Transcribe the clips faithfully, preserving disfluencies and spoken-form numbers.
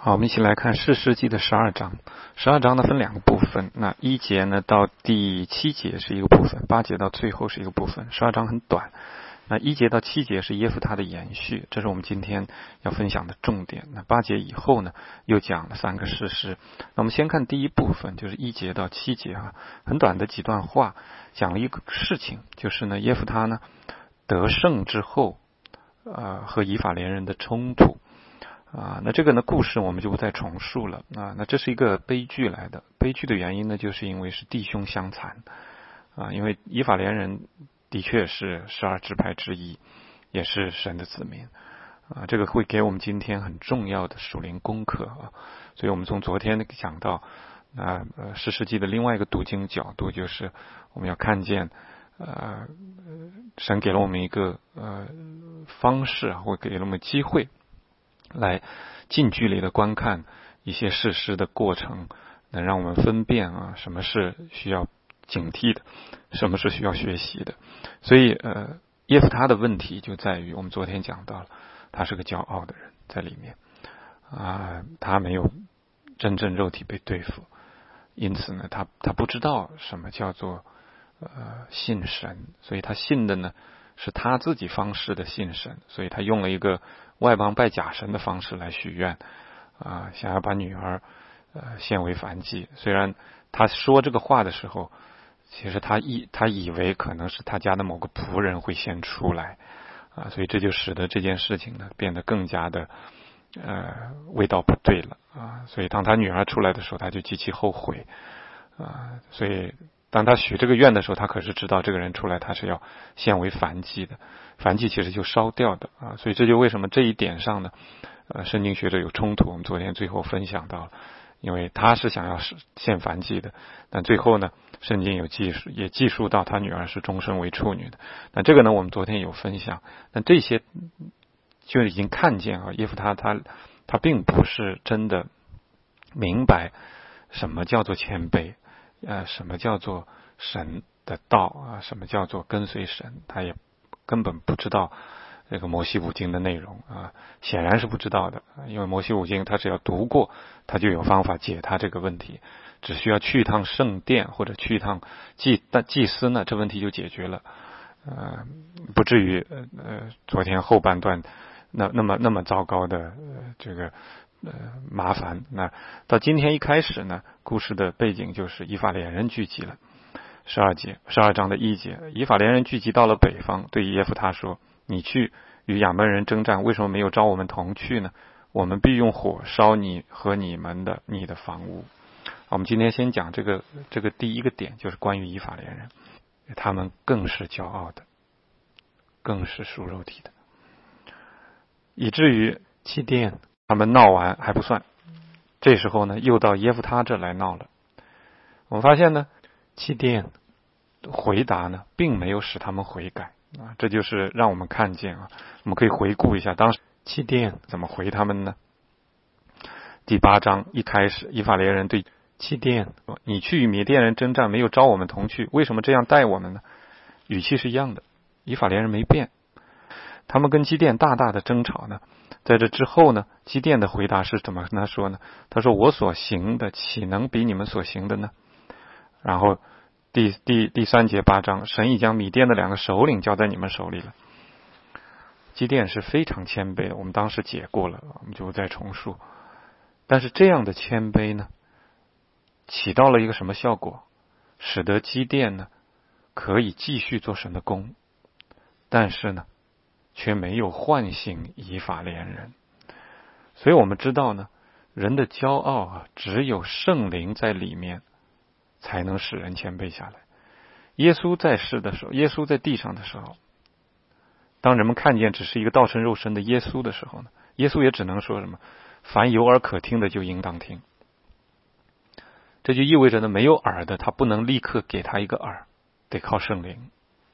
好，我们一起来看士师记的十二章。十二章呢分两个部分，那一节呢到第七节是一个部分，八节到最后是一个部分。十二章很短，那一节到七节是耶弗他的延续，这是我们今天要分享的重点。那八节以后呢又讲了三个士师。那我们先看第一部分，就是一节到七节啊，很短的几段话，讲了一个事情，就是呢耶弗他呢得胜之后，呃和以法莲人的冲突。啊，那这个呢故事我们就不再重述了啊。那这是一个悲剧来的，悲剧的原因呢，就是因为是弟兄相残啊。因为以法莲人的确是十二支派之一，也是神的子民啊。这个会给我们今天很重要的属灵功课啊。所以我们从昨天讲到啊，呃，士师记的另外一个读经角度，就是我们要看见呃，神给了我们一个呃方式，或给了我们机会，来近距离的观看一些事实的过程，能让我们分辨啊什么是需要警惕的，什么是需要学习的。所以呃耶弗他的问题就在于，我们昨天讲到了，他是个骄傲的人在里面啊，他没有真正肉体被对付，因此呢他他不知道什么叫做呃信神，所以他信的呢是他自己方式的信神，所以他用了一个外邦拜假神的方式来许愿啊，想要把女儿呃献为燔祭。虽然他说这个话的时候，其实他以他以为可能是他家的某个仆人会先出来啊，所以这就使得这件事情呢变得更加的呃味道不对了啊。所以当他女儿出来的时候，他就极其后悔啊。所以当他许这个愿的时候，他可是知道这个人出来他是要献为燔祭的，燔祭其实就烧掉的啊。所以这就为什么这一点上呢呃圣经学者有冲突。我们昨天最后分享到了，因为他是想要献燔祭的，但最后呢圣经有记述，也记述到他女儿是终身为处女的。那这个呢我们昨天有分享，那这些就已经看见啊耶弗他他他并不是真的明白什么叫做谦卑，呃，什么叫做神的道啊？什么叫做跟随神？他也根本不知道这个摩西五经的内容啊，显然是不知道的。因为摩西五经他只要读过，他就有方法解他这个问题，只需要去一趟圣殿或者去一趟祭祭司呢，这问题就解决了。呃，不至于呃昨天后半段那那么那么糟糕的呃这个。呃，麻烦。那到今天一开始呢，故事的背景就是以法莲人聚集了。十二节，十二章的一节，以法莲人聚集到了北方，对耶弗他说：“你去与亚扪人征战，为什么没有召我们同去呢？我们必用火烧你和你们的你的房屋。”我们今天先讲这个这个第一个点，就是关于以法莲人，他们更是骄傲的，更是属肉体的，以至于祭奠。他们闹完还不算，这时候呢又到耶弗他这来闹了。我们发现呢祭奠回答呢并没有使他们悔改啊，这就是让我们看见啊，我们可以回顾一下当时祭奠怎么回他们呢。第八章一开始，以法莲人对祭奠说：“你去与米甸人征战，没有召我们同去，为什么这样待我们呢？”语气是一样的，以法莲人没变。他们跟基甸大大的争吵呢，在这之后呢，基甸的回答是怎么跟他说呢？他说：“我所行的岂能比你们所行的呢？”然后第第第三节八章，神已将米甸的两个首领交在你们手里了。基甸是非常谦卑的，我们当时解过了，我们就不再重述。但是这样的谦卑呢，起到了一个什么效果？使得基甸呢可以继续做神的工，但是呢却没有唤醒以法莲人。所以我们知道呢，人的骄傲啊，只有圣灵在里面才能使人谦卑下来。耶稣在世的时候，耶稣在地上的时候，当人们看见只是一个道成肉身的耶稣的时候呢，耶稣也只能说什么：凡有耳可听的就应当听。这就意味着呢，没有耳的他不能立刻给他一个耳，得靠圣灵。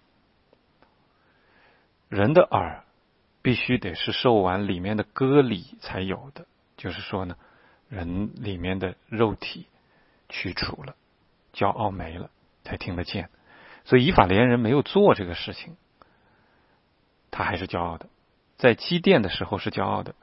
人的耳必须得是受完里面的割礼才有的，就是说呢，人里面的肉体去除了，骄傲没了，才听得见。所以以法莲人没有做这个事情，他还是骄傲的。在基甸的时候是骄傲的，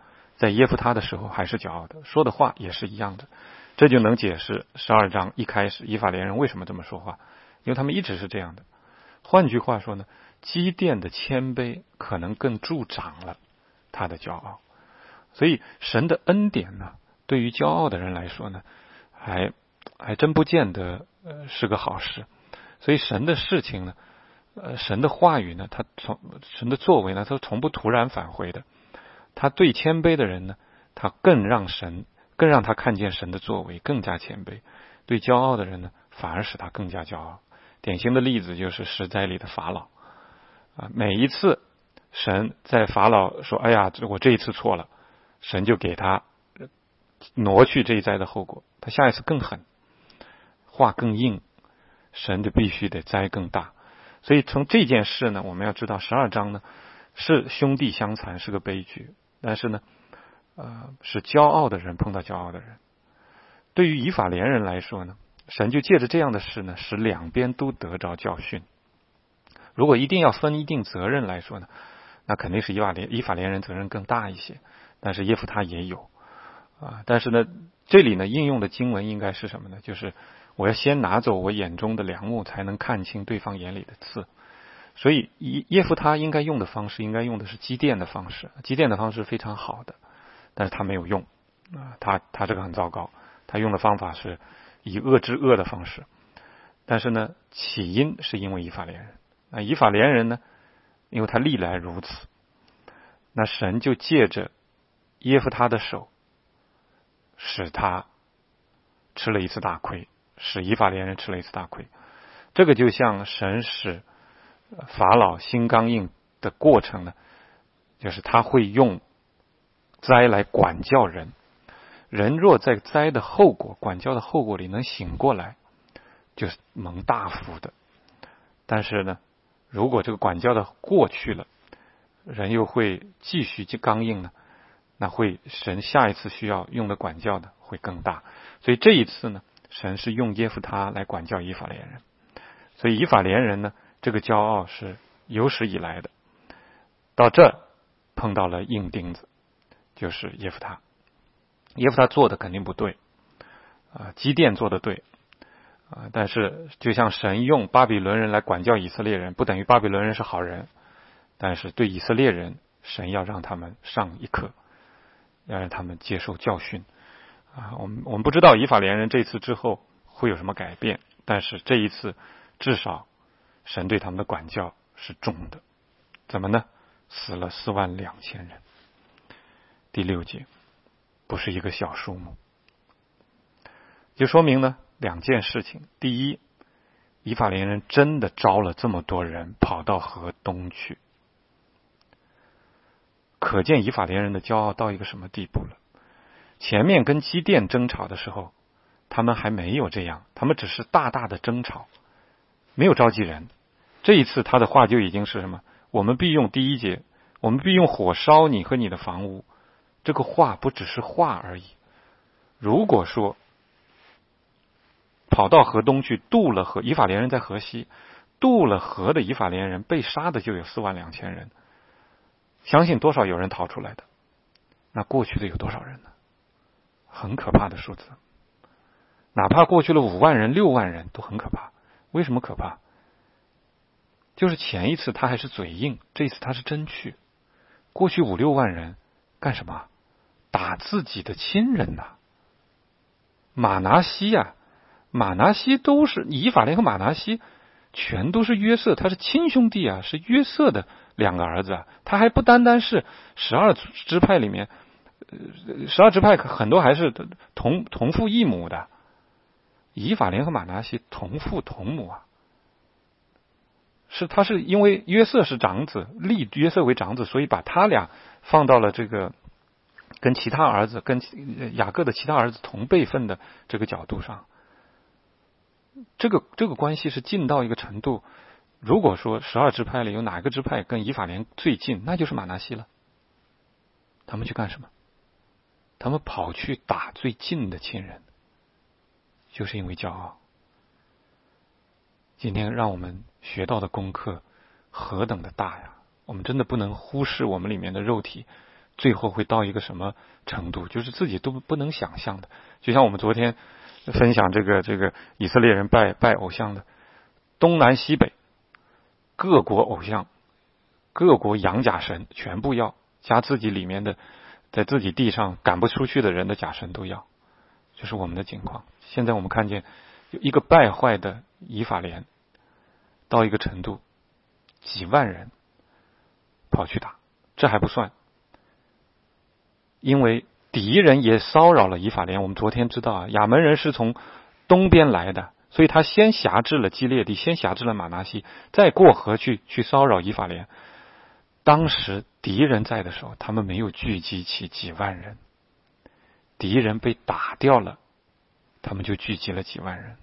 在耶夫他的时候还是骄傲的，说的话也是一样的。这就能解释十二章一开始以法莲人为什么这么说话，因为他们一直是这样的。换句话说呢，基甸的谦卑可能更助长了他的骄傲。所以神的恩典呢，对于骄傲的人来说呢，还还真不见得呃是个好事。所以神的事情呢，呃神的话语呢，他从神的作为呢，他从不突然返回的。他对谦卑的人呢，他更让神更让他看见神的作为，更加谦卑；对骄傲的人呢，反而使他更加骄傲。典型的例子就是十灾里的法老啊，每一次神在法老说：“哎呀，我这一次错了。”神就给他挪去这一灾的后果，他下一次更狠，话更硬，神就必须得灾更大。所以从这件事呢，我们要知道十二章呢是兄弟相残，是个悲剧，但是呢呃，是骄傲的人碰到骄傲的人。对于以法莲人来说呢，神就借着这样的事呢，使两边都得着教训。如果一定要分一定责任来说呢，那肯定是以法莲以法莲人责任更大一些，但是耶夫他也有啊。但是呢，这里呢应用的经文应该是什么呢？就是我要先拿走我眼中的梁木，才能看清对方眼里的刺。所以耶夫他应该用的方式，应该用的是基甸的方式。基甸的方式非常好的，但是他没有用啊，他他这个很糟糕。他用的方法是以恶制恶的方式，但是呢，起因是因为以法莲人。那以法莲人呢，因为他历来如此，那神就借着耶夫他的手，使他吃了一次大亏，使以法莲人吃了一次大亏。这个就像神使法老心刚硬的过程呢，就是他会用灾来管教人。人若在灾的后果、管教的后果里能醒过来，就是蒙大福的。但是呢，如果这个管教的过去了，人又会继续刚硬呢，那会神下一次需要用的管教的会更大。所以这一次呢，神是用耶夫他来管教以法莲人。所以以法莲人呢，这个骄傲是有史以来的。到这碰到了硬钉子，就是耶夫他。耶夫他做的肯定不对啊，基甸做的对啊，但是就像神用巴比伦人来管教以色列人，不等于巴比伦人是好人，但是对以色列人，神要让他们上一课，要让他们接受教训啊。我们我们不知道以法莲人这次之后会有什么改变，但是这一次至少神对他们的管教是重的。怎么呢？死了四万两千人。第六节。不是一个小数目，就说明呢两件事情。第一，以法莲人真的招了这么多人跑到河东去，可见以法莲人的骄傲到一个什么地步了。前面跟基甸争吵的时候，他们还没有这样，他们只是大大的争吵，没有召集人。这一次他的话就已经是什么？我们必用第一节，我们必用火烧你和你的房屋。这个话不只是话而已。如果说跑到河东去渡了河，以法莲人在河西，渡了河的以法莲人被杀的就有四万两千人，相信多少有人逃出来的？那过去的有多少人呢？很可怕的数字。哪怕过去了五万人、六万人都很可怕。为什么可怕？就是前一次他还是嘴硬，这一次他是真去。过去五六万人干什么？打自己的亲人呐、啊！马拿西呀、啊，马拿西都是以法莲和马拿西，全都是约瑟，他是亲兄弟啊，是约瑟的两个儿子啊。他还不单单是十二支派里面，十二支派很多还是同同父异母的。以法莲和马拿西同父同母啊，是他是因为约瑟是长子，立约瑟为长子，所以把他俩放到了这个。跟其他儿子、跟雅各的其他儿子同辈分的这个角度上，这个这个关系是近到一个程度。如果说十二支派里有哪个支派跟以法莲最近，那就是马拿西了。他们去干什么？他们跑去打最近的亲人，就是因为骄傲。今天让我们学到的功课何等的大呀！我们真的不能忽视我们里面的肉体最后会到一个什么程度，就是自己都不能想象的。就像我们昨天分享这个这个以色列人拜拜偶像的，东南西北各国偶像、各国养假神全部要，加自己里面的在自己地上赶不出去的人的假神都要，就是我们的情况。现在我们看见有一个败坏的以法莲到一个程度，几万人跑去打，这还不算，因为敌人也骚扰了以法莲。我们昨天知道啊，亚门人是从东边来的，所以他先辖制了基列地，先辖制了玛拿西，再过河去去骚扰以法莲。当时敌人在的时候，他们没有聚集起几万人，敌人被打掉了，他们就聚集了几万人。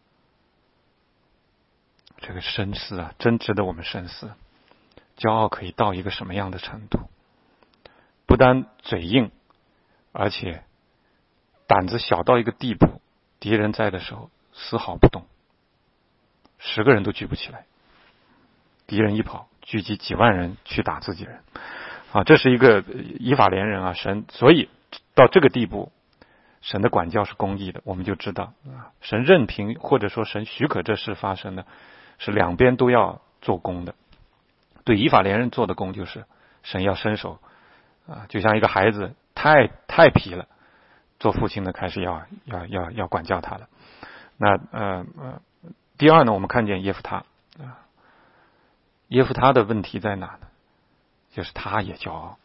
这个深思啊，真值得我们深思。骄傲可以到一个什么样的程度？不单嘴硬，而且胆子小到一个地步，敌人在的时候丝毫不动，十个人都聚不起来，敌人一跑，聚集几万人去打自己人啊！这是一个以法莲人啊，神，所以到这个地步，神的管教是公义的，我们就知道啊，神任凭或者说神许可这事发生的，是两边都要做工的。对以法莲人做的工就是神要伸手啊，就像一个孩子太太皮了，做父亲的开始要要要要管教他了。那呃呃，第二呢，我们看见耶弗他啊，耶弗他的问题在哪呢？就是他也骄傲，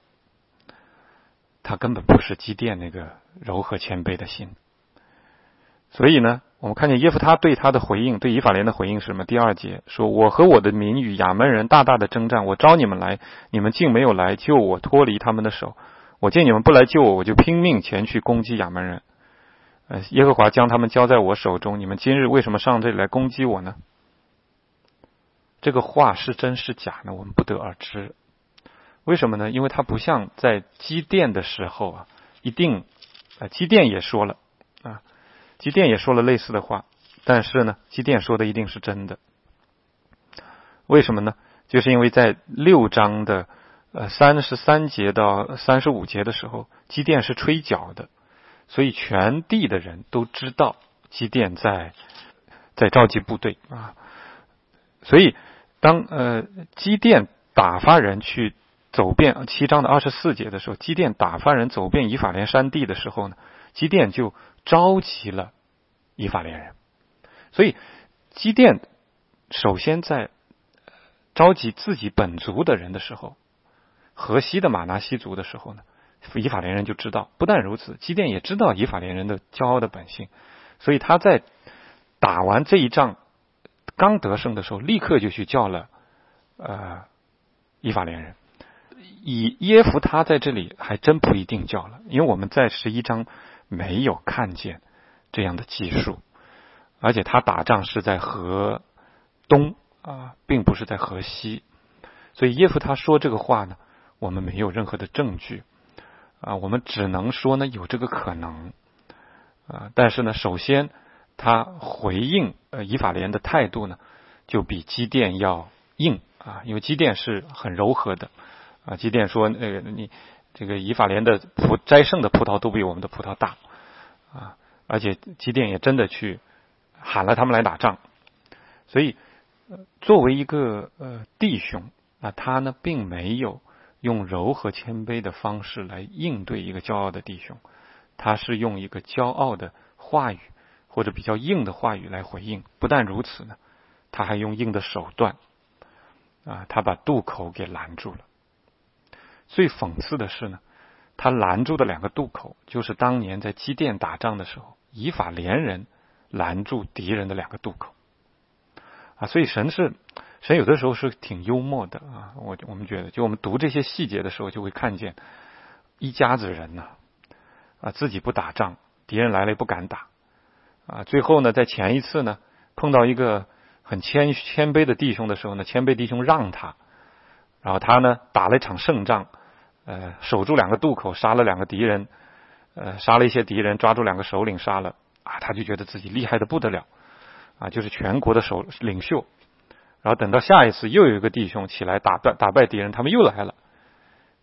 他根本不是基甸那个柔和谦卑的心。所以呢，我们看见耶弗他对他的回应，对以法莲的回应是什么？第二节说：“我和我的民与亚门人大大的征战，我招你们来，你们竟没有来救我，脱离他们的手。我见你们不来救我，我就拼命前去攻击亚门人。呃，耶和华将他们交在我手中，你们今日为什么上这里来攻击我呢？”这个话是真是假呢？我们不得而知。为什么呢？因为他不像在基甸的时候啊，一定，呃，基甸也说了啊。基甸也说了类似的话，但是呢，基甸说的一定是真的。为什么呢？就是因为在六章的呃三十三节到三十五节的时候，基甸是吹角的，所以全地的人都知道基甸在在召集部队啊。所以当呃基甸打发人去走遍七章的二十四节的时候，基甸打发人走遍以法莲山地的时候呢，基甸就召集了以法莲人。所以基甸首先在召集自己本族的人的时候，河西的玛拿西族的时候呢，以法莲人就知道。不但如此，基甸也知道以法莲人的骄傲的本性，所以他在打完这一仗刚得胜的时候，立刻就去叫了呃以法莲人。以耶弗他在这里还真不一定叫了，因为我们在十一章没有看见这样的记述，而且他打仗是在河东啊，并不是在河西，所以耶弗他说这个话呢，我们没有任何的证据啊，我们只能说呢有这个可能啊，但是呢，首先他回应呃以法莲的态度呢，就比基甸要硬啊，因为基甸是很柔和的。啊，基甸说：“呃，你这个以法莲的葡摘剩的葡萄都比我们的葡萄大啊！”而且基甸也真的去喊了他们来打仗。所以，呃、作为一个呃弟兄啊，他呢并没有用柔和谦卑的方式来应对一个骄傲的弟兄，他是用一个骄傲的话语或者比较硬的话语来回应。不但如此呢，他还用硬的手段啊，他把渡口给拦住了。最讽刺的是呢，他拦住的两个渡口，就是当年在基甸打仗的时候，以法莲人拦住敌人的两个渡口啊。所以神是神有的时候是挺幽默的啊。我我们觉得，就我们读这些细节的时候，就会看见一家子人呢啊，自己不打仗，敌人来了也不敢打啊。最后呢，在前一次呢，碰到一个很谦谦卑的弟兄的时候呢，谦卑弟兄让他，然后他呢打了一场胜仗。呃，守住两个渡口，杀了两个敌人，呃，杀了一些敌人，抓住两个首领，杀了啊，他就觉得自己厉害的不得了啊，就是全国的首领袖。然后等到下一次又有一个弟兄起来打败打败敌人，他们又来了，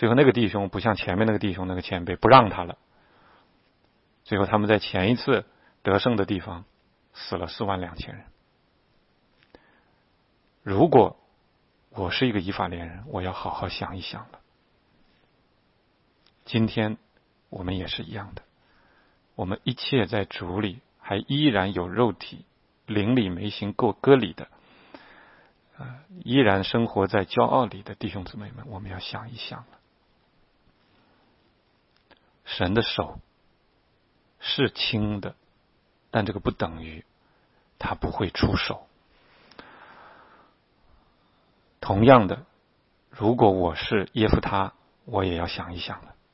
最后那个弟兄不像前面那个弟兄那个谦卑，不让他了。最后他们在前一次得胜的地方死了四万两千人。如果我是一个以法莲人，我要好好想一想了。今天我们也是一样的，我们一切在主里还依然有肉体灵里没行够割礼的、呃、依然生活在骄傲里的弟兄姊妹们，我们要想一想了。神的手是轻的，但这个不等于他不会出手。同样的，如果我是耶夫他，我也要想一想了。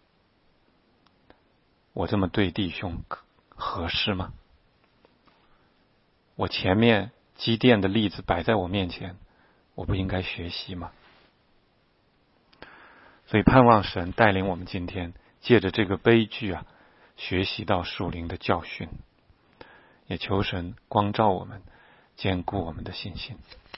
我这么对弟兄合适吗？我前面基甸的例子摆在我面前，我不应该学习吗？所以盼望神带领我们今天借着这个悲剧啊，学习到属灵的教训，也求神光照我们，坚固我们的信心。